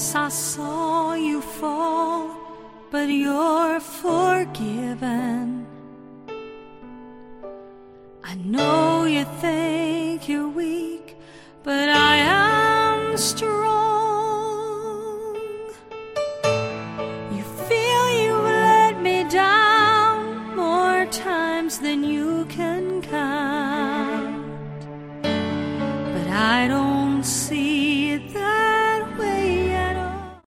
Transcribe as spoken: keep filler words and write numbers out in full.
Yes, I saw you fall, but you're forgiven. I know you think